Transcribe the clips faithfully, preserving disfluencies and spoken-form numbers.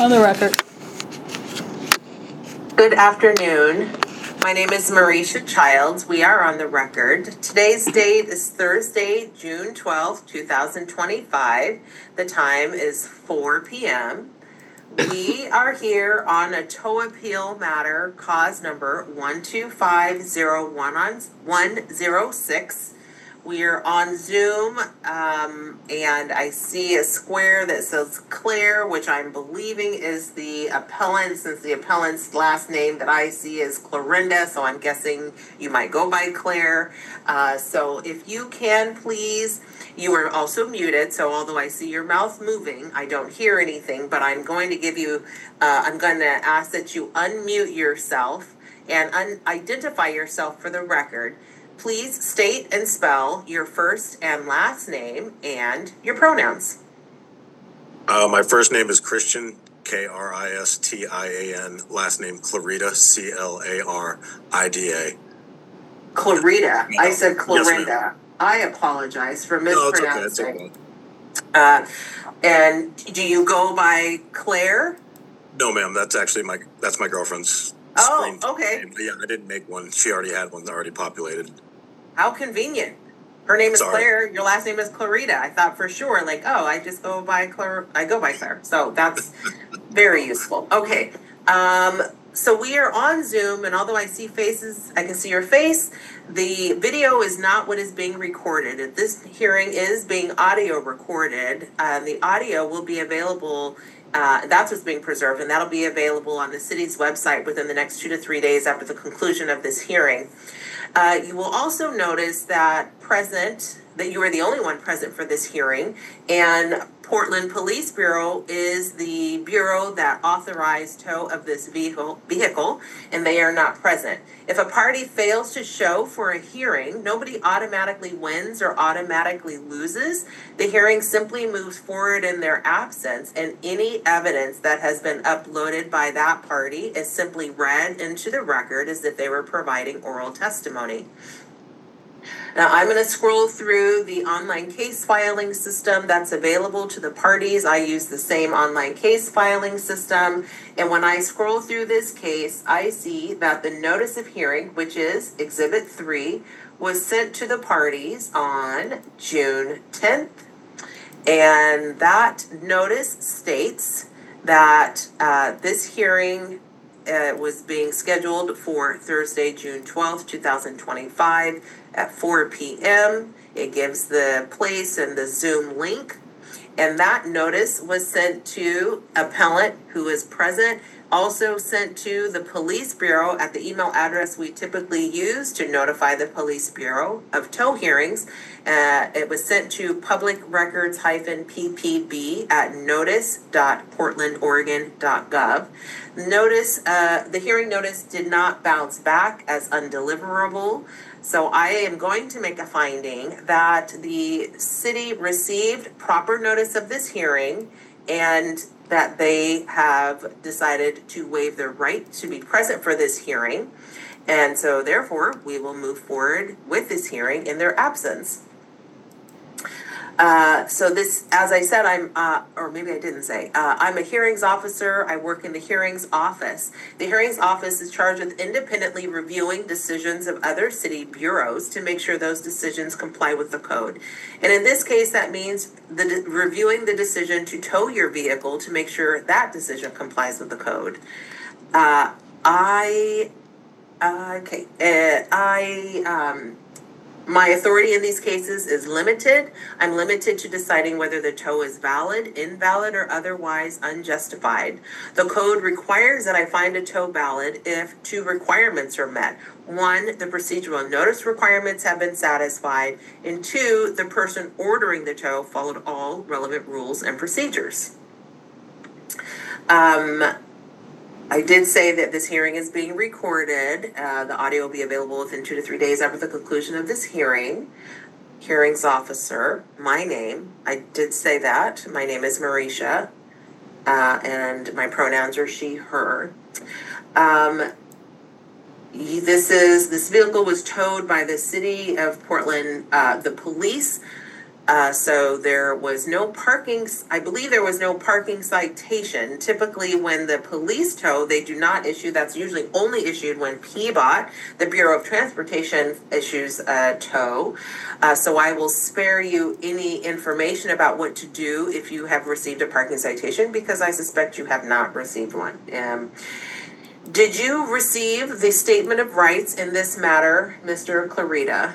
On the record. Good afternoon. My name is Marisha Childs. We are on the record. Today's date is Thursday, June twelfth, twenty twenty-five. The time is four p.m. We are here on a tow appeal matter, cause number one two five zero one zero six. We are on Zoom, um, and I see a square that says Claire, which I'm believing is the appellant, since the appellant's last name that I see is Clorinda, so I'm guessing you might go by Claire. Uh, so if you can, please, you are also muted, so although I see your mouth moving, I don't hear anything, but I'm going to give you, uh, I'm going to ask that you unmute yourself and un- identify yourself for the record. Please state and spell your first and last name and your pronouns. Uh, my first name is Christian, K R I S T I A N. Last name Clarida, C L A R I D A. Clarida. No. I said Clorinda. Yes, I apologize for no, it's mispronouncing. okay. It's okay. Uh, and do you go by Claire? No, ma'am. That's actually my that's my girlfriend's. Oh, okay. Name. Yeah, I didn't make one. She already had one already populated. How convenient. Her name is Sorry. Claire. Your last name is Clarida. I thought for sure, like, oh, I just go by Claire. I go by Claire. So that's very useful. Okay. Um, so we are on Zoom, and although I see faces, I can see your face. The video is not what is being recorded. This hearing is being audio recorded. Uh, the audio will be available. Uh, that's what's being preserved, and that'll be available on the city's website within the next two to three days after the conclusion of this hearing. Uh, you will also notice that present, that you are the only one present for this hearing, and Portland Police Bureau is the bureau that authorized tow of this vehicle, vehicle, and they are not present. If a party fails to show for a hearing, nobody automatically wins or automatically loses. The hearing simply moves forward in their absence, and any evidence that has been uploaded by that party is simply read into the record as if they were providing oral testimony. Now, I'm going to scroll through the online case filing system that's available to the parties. I use the same online case filing system. And when I scroll through this case, I see that the notice of hearing, which is Exhibit three, was sent to the parties on June tenth. And that notice states that uh, this hearing uh, was being scheduled for Thursday, June twelfth, twenty twenty-five. At four p.m. It gives the place and the Zoom link. And that notice was sent to appellant who is present, also sent to the police bureau at the email address we typically use to notify the police bureau of tow hearings. Uh, it was sent to public records P P B at notice dot portland oregon dot gov. Notice, uh, the hearing notice did not bounce back as undeliverable. So I am going to make a finding that the city received proper notice of this hearing and that they have decided to waive their right to be present for this hearing. And so therefore, we will move forward with this hearing in their absence. Uh, so this, as I said, I'm, uh, or maybe I didn't say, uh, I'm a hearings officer. I work in the hearings office. The hearings office is charged with independently reviewing decisions of other city bureaus to make sure those decisions comply with the code. And in this case, that means the de- reviewing the decision to tow your vehicle to make sure that decision complies with the code. Uh, I, uh, okay, uh, I, um, My authority in these cases is limited. I'm limited to deciding whether the tow is valid, invalid, or otherwise unjustified. The code requires that I find a tow valid if two requirements are met. One, the procedural notice requirements have been satisfied, and two, the person ordering the tow followed all relevant rules and procedures. Um... I did say that this hearing is being recorded. Uh, the audio will be available within two to three days after the conclusion of this hearing. Hearings officer, my name, I did say that. My name is Marisha, uh, and my pronouns are she, her. Um, this is this vehicle was towed by the city of Portland, uh, the police. Uh, so there was no parking, I believe there was no parking citation. Typically when the police tow, they do not issue, that's usually only issued when P B O T, the Bureau of Transportation, issues a tow. Uh, so I will spare you any information about what to do if you have received a parking citation, because I suspect you have not received one. Um, did you receive the statement of rights in this matter, Mister Clarita?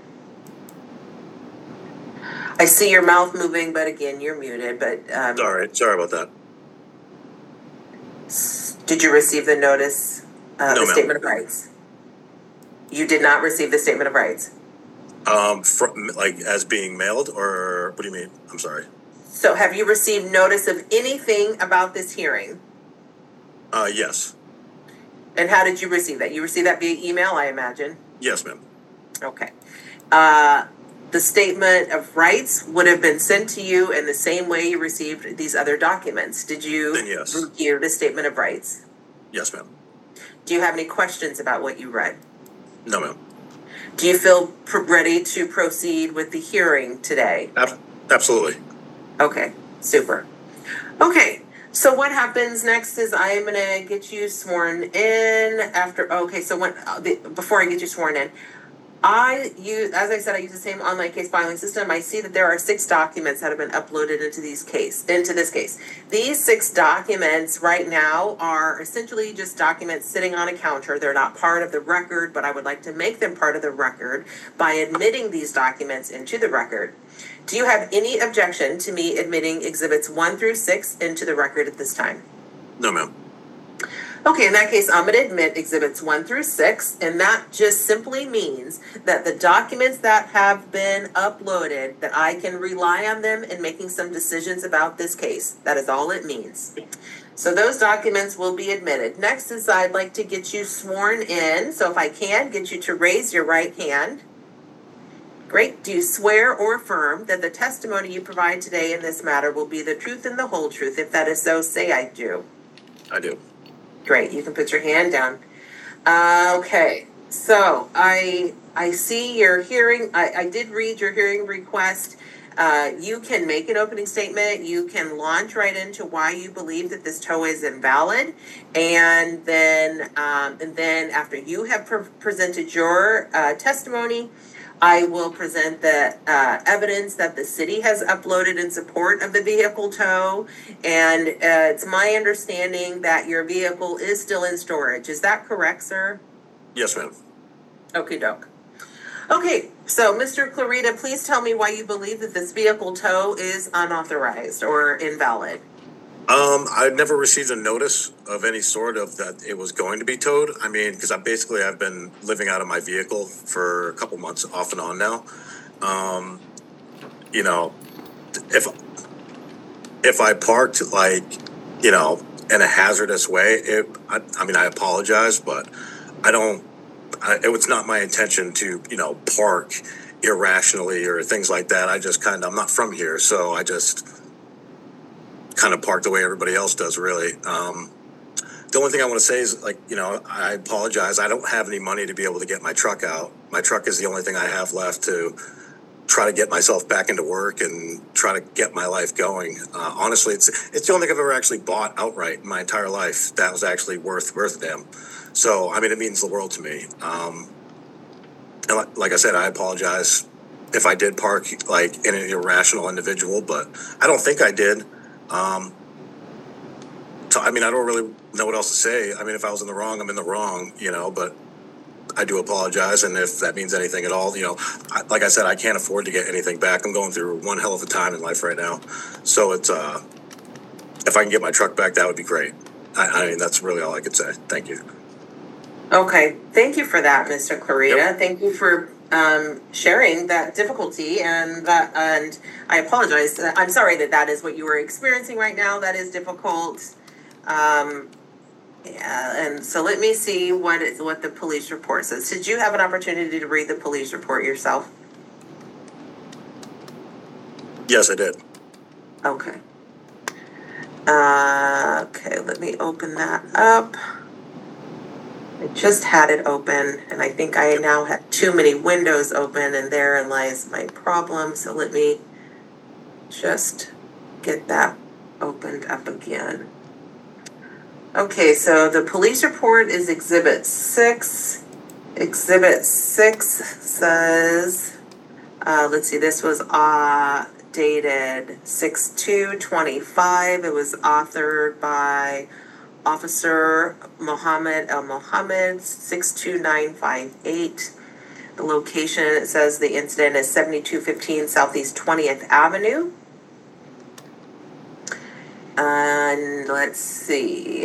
I see your mouth moving, but again, you're muted. But um, all right, sorry about that. Did you receive the notice, uh, no, the ma'am. statement of rights? You did not receive the statement of rights. Um, from, like as being mailed, or what do you mean? I'm sorry. So, have you received notice of anything about this hearing? Uh, yes. And how did you receive that? You received that via email, I imagine. Yes, ma'am. Okay. Uh, the statement of rights would have been sent to you in the same way you received these other documents. Did you Then yes. review the statement of rights? Yes, ma'am. Do you have any questions about what you read? No, ma'am. Do you feel pr- ready to proceed with the hearing today? Ab- absolutely. Okay, super. Okay, so what happens next is I am going to get you sworn in after, okay, so when, uh, the, before I get you sworn in, I use, as I said, I use the same online case filing system. I see that there are six documents that have been uploaded into these case, into this case. These six documents right now are essentially just documents sitting on a counter. They're not part of the record, but I would like to make them part of the record by admitting these documents into the record. Do you have any objection to me admitting exhibits one through six into the record at this time? No, ma'am. Okay, in that case, I'm going to admit exhibits one through six, and that just simply means that the documents that have been uploaded, that I can rely on them in making some decisions about this case. That is all it means. So those documents will be admitted. Next is I'd like to get you sworn in. So if I can, get you to raise your right hand. Great. Do you swear or affirm that the testimony you provide today in this matter will be the truth and the whole truth? If that is so, say I do. I do. Great, you can put your hand down. Uh, okay, so I I see your hearing. I, I did read your hearing request. Uh, you can make an opening statement. You can launch right into why you believe that this tow is invalid, and then um, and then after you have pre- presented your uh, testimony, I will present the uh, evidence that the city has uploaded in support of the vehicle tow, and uh, it's my understanding that your vehicle is still in storage. Is that correct, sir? Yes, ma'am. Okie doke. Okay, so Mister Clarita, please tell me why you believe that this vehicle tow is unauthorized or invalid. Um, I've never received a notice of any sort of that it was going to be towed. I mean, because I basically I've been living out of my vehicle for a couple months off and on now. Um, you know, if if I parked like, you know, in a hazardous way, it, I, I mean, I apologize, but I don't. I, it was not my intention to, you know, park irrationally or things like that. I just kind of I'm not from here, so I just kind of park the way everybody else does, really. Um, the only thing I want to say is, like, you know, I apologize. I don't have any money to be able to get my truck out. My truck is the only thing I have left to try to get myself back into work and try to get my life going. Uh, honestly, it's it's the only thing I've ever actually bought outright in my entire life that was actually worth worth a damn. So, I mean, it means the world to me. Um, and like, like I said, I apologize if I did park like in an irrational individual, but I don't think I did. Um, so, I mean, I don't really know what else to say. I mean, if I was in the wrong, I'm in the wrong, you know, but I do apologize. And if that means anything at all, you know, I, like I said, I can't afford to get anything back. I'm going through one hell of a time in life right now. So it's, uh, if I can get my truck back, that would be great. I, I mean, that's really all I could say. Thank you. Okay, thank you for that, Mister Clarita. Yep. Thank you for um, sharing that difficulty, and that, and I apologize. I'm sorry that that is what you were experiencing right now. That is difficult. Um, yeah, and so let me see what is what the police report says. Did you have an opportunity to read the police report yourself? Yes, I did. Okay. Uh, okay, let me open that up. I just had it open, and I think I now have too many windows open, and therein lies my problem. So let me just get that opened up again. Okay, so the police report is Exhibit six. Exhibit six says, uh, let's see, this was uh, dated six two twenty-five. It was authored by Officer Mohammed El Mohammed, six two nine five eight. The location, it says the incident is seventy-two fifteen Southeast twentieth Avenue. And let's see.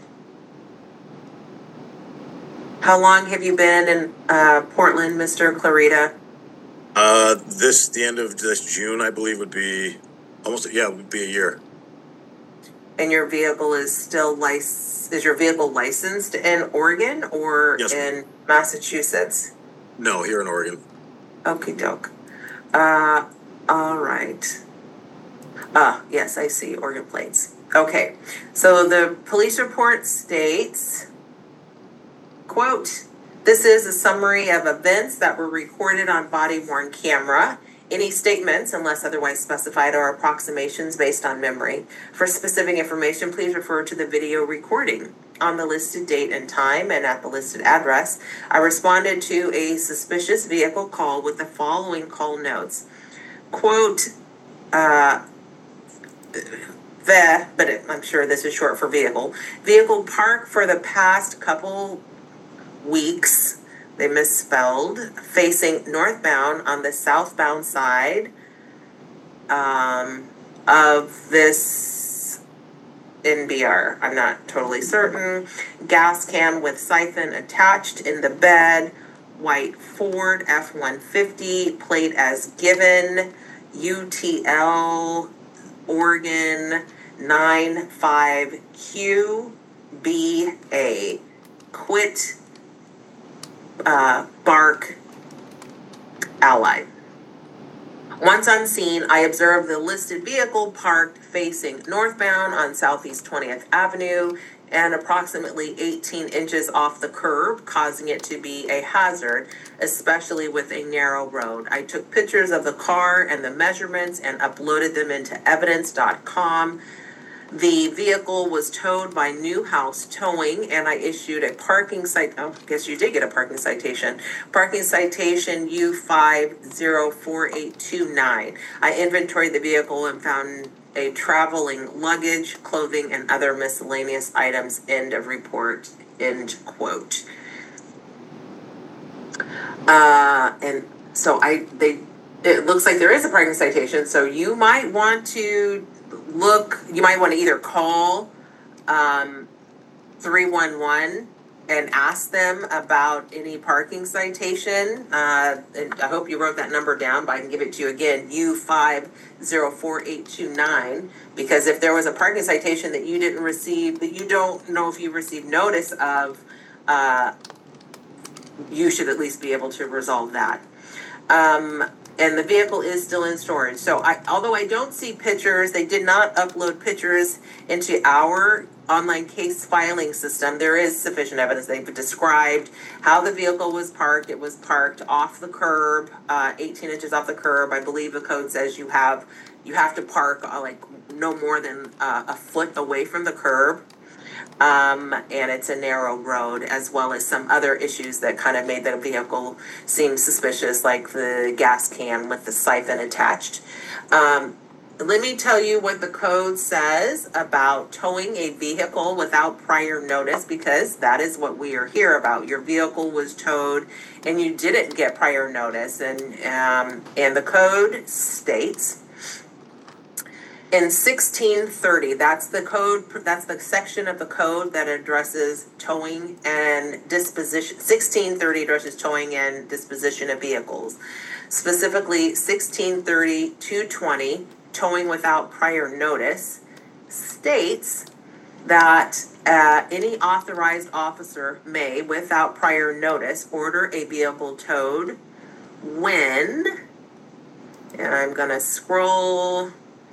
How long have you been in uh, Portland, Mister Clarita? Uh, this, the end of this June, I believe, would be almost, yeah, it would be a year. And your vehicle is still licensed, is your vehicle licensed in Oregon or Yes. in Massachusetts? No, here in Oregon. Okie doke. Uh, all right. Ah, yes, I see, Oregon plates. Okay, so the police report states, quote, "This is a summary of events that were recorded on body-worn camera. Any statements, unless otherwise specified, are approximations based on memory. For specific information, please refer to the video recording. On the listed date and time and at the listed address, I responded to a suspicious vehicle call with the following call notes. Quote, uh, the, but it, I'm sure this is short for vehicle. Vehicle parked for the past couple weeks." They misspelled, "facing northbound on the southbound side um, of this N B R. I'm not totally certain. Gas can with siphon attached in the bed. White Ford F one fifty, plate as given. U T L Oregon nine five Q B A. Quit Uh, Bark Ally. Once on scene, I observed the listed vehicle parked facing northbound on Southeast twentieth Avenue and approximately eighteen inches off the curb, causing it to be a hazard, especially with a narrow road. I took pictures of the car and the measurements and uploaded them into evidence dot com. The vehicle was towed by Newhouse Towing, and I issued a parking cite. Oh, I guess you did get a parking citation. Parking citation U five zero four eight two nine. I inventoried the vehicle and found a traveling luggage, clothing, and other miscellaneous items. End of report. End quote. Uh, and so I they. It looks like there is a parking citation, so you might want to look, you might want to either call um, three one one and ask them about any parking citation. Uh, and I hope you wrote that number down, but I can give it to you again, U five zero four eight two nine, because if there was a parking citation that you didn't receive, that you don't know if you received notice of, uh, you should at least be able to resolve that. Um, And the vehicle is still in storage. So I, although I don't see pictures, they did not upload pictures into our online case filing system. There is sufficient evidence. They've described how the vehicle was parked. It was parked off the curb, uh, eighteen inches off the curb. I believe the code says you have you have to park uh, like no more than uh, a foot away from the curb. Um, and it's a narrow road, as well as some other issues that kind of made the vehicle seem suspicious, like the gas can with the siphon attached. Um, let me tell you what the code says about towing a vehicle without prior notice, because that is what we are here about. Your vehicle was towed and you didn't get prior notice, and um, and the code states, in sixteen thirty, that's the code, that's the section of the code that addresses towing and disposition. sixteen thirty addresses towing and disposition of vehicles. Specifically, sixteen thirty two twenty, towing without prior notice, states that uh, any authorized officer may, without prior notice, order a vehicle towed when, and I'm going to scroll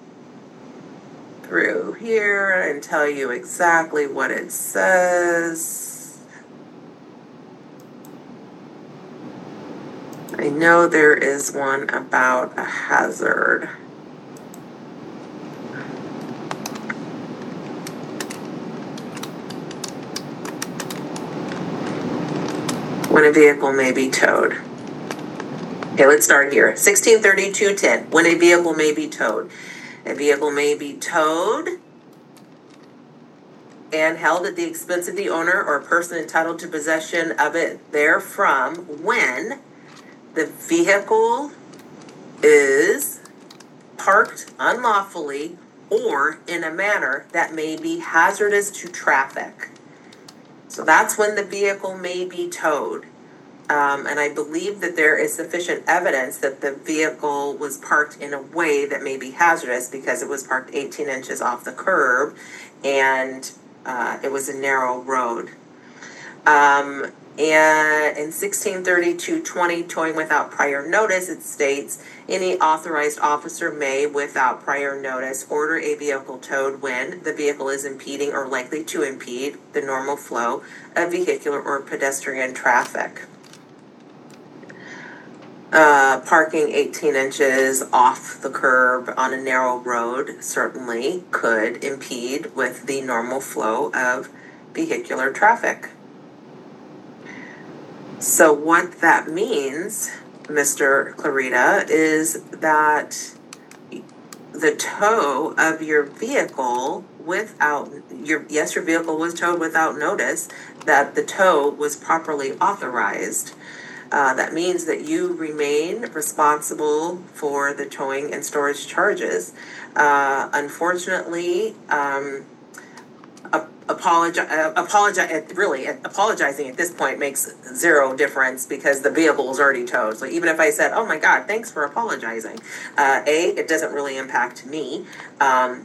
through here and tell you exactly what it says. I know there is one about a hazard. When a vehicle may be towed. Okay, let's start here. sixteen thirty-two ten. When a vehicle may be towed. A vehicle may be towed and held at the expense of the owner or person entitled to possession of it therefrom when the vehicle is parked unlawfully or in a manner that may be hazardous to traffic. So that's when the vehicle may be towed. Um, and I believe that there is sufficient evidence that the vehicle was parked in a way that may be hazardous because it was parked eighteen inches off the curb and uh, it was a narrow road. Um, and in sixteen thirty-two twenty, towing without prior notice, it states, any authorized officer may, without prior notice, order a vehicle towed when the vehicle is impeding or likely to impede the normal flow of vehicular or pedestrian traffic. Uh, parking eighteen inches off the curb on a narrow road certainly could impede with the normal flow of vehicular traffic. So what that means, Mister Clarita, is that the tow of your vehicle without your yes, your vehicle was towed without notice, that the tow was properly authorized. Uh, that means that you remain responsible for the towing and storage charges. Uh, unfortunately, um, apologize, uh, apologize, really, apologizing at this point makes zero difference because the vehicle is already towed. So even if I said, oh my God, thanks for apologizing, uh, A, it doesn't really impact me. Um,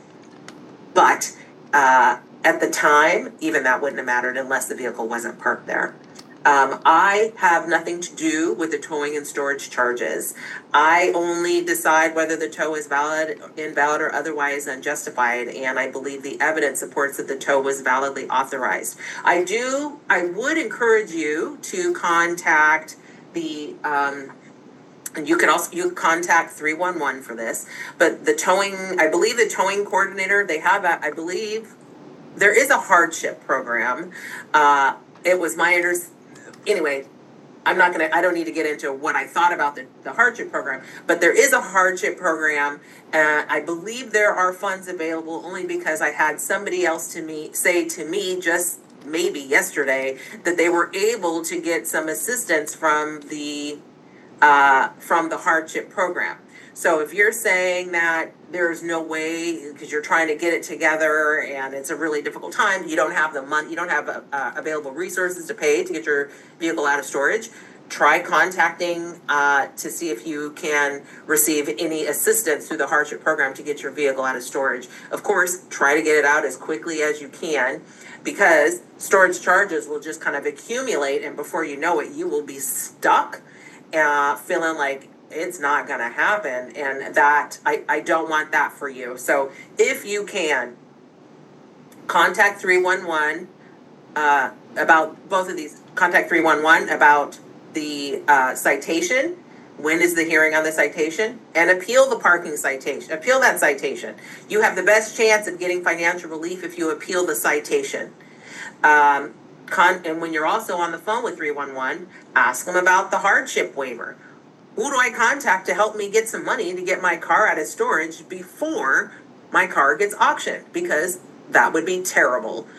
but uh, at the time, even that wouldn't have mattered unless the vehicle wasn't parked there. Um, I have nothing to do with the towing and storage charges. I only decide whether the tow is valid, invalid, or otherwise unjustified, and I believe the evidence supports that the tow was validly authorized. I do, I would encourage you to contact the, um, and you could also, you contact three one one for this, but the towing, I believe the towing coordinator, they have, a, I believe, there is a hardship program. Uh, it was my understanding. Anyway, I'm not going to, I don't need to get into what I thought about the, the hardship program, but there is a hardship program. Uh, I believe there are funds available only because I had somebody else to me say to me just maybe yesterday that they were able to get some assistance from the, uh, from the hardship program. So if you're saying that there's no way because you're trying to get it together and it's a really difficult time, you don't have the money, you don't have uh, uh, available resources to pay to get your vehicle out of storage, try contacting uh, to see if you can receive any assistance through the hardship program to get your vehicle out of storage. Of course, try to get it out as quickly as you can because storage charges will just kind of accumulate, and before you know it, you will be stuck uh, feeling like it's not going to happen, and that I, I don't want that for you. So if you can, contact three one one uh, about both of these. Contact three one one about the uh, citation. When is the hearing on the citation? And appeal the parking citation. Appeal that citation. You have the best chance of getting financial relief if you appeal the citation. Um, con- and when you're also on the phone with three one one, ask them about the hardship waiver. Who do I contact to help me get some money to get my car out of storage before my car gets auctioned? Because that would be terrible.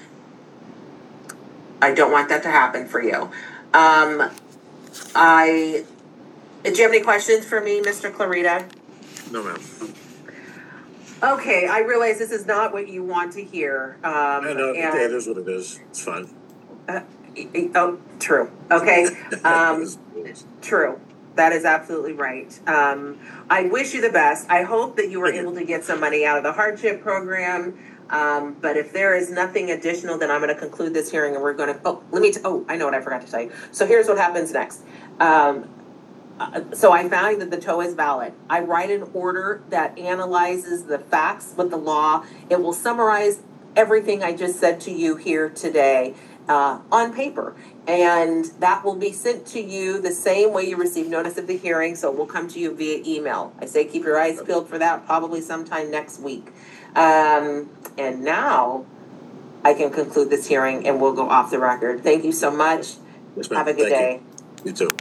I don't want that to happen for you. Um, I, do you have any questions for me, Mister Clarita? No, ma'am. Okay, I realize this is not what you want to hear. Um, I know, and, it is what it is. It's fine. Uh, oh, true. Okay. Um, true. That is absolutely right. Um, I wish you the best. I hope that you were able to get some money out of the hardship program. Um, but if there is nothing additional, then I'm going to conclude this hearing and we're going to, oh, let me, t- oh, I know what I forgot to tell you. So here's what happens next. Um, uh, so I found that the tow is valid. I write an order that analyzes the facts with the law. It will summarize everything I just said to you here today uh, on paper. And that will be sent to you the same way you receive notice of the hearing. So it will come to you via email. I say keep your eyes peeled for that, probably sometime next week. Um, and now I can conclude this hearing and we'll go off the record. Thank you so much. Yes, ma'am. Have a good Thank day. you. You too.